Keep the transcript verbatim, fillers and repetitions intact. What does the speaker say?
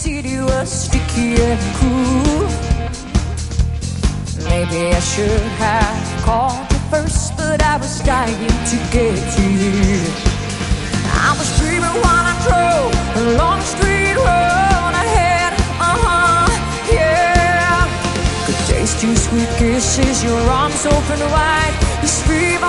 city was sticky and cool. Maybe I should have called you first, but I was dying to get to you. I was dreaming while I drove along the street road ahead. Uh-huh, yeah. Could taste your sweet kisses, your arms open wide. You scream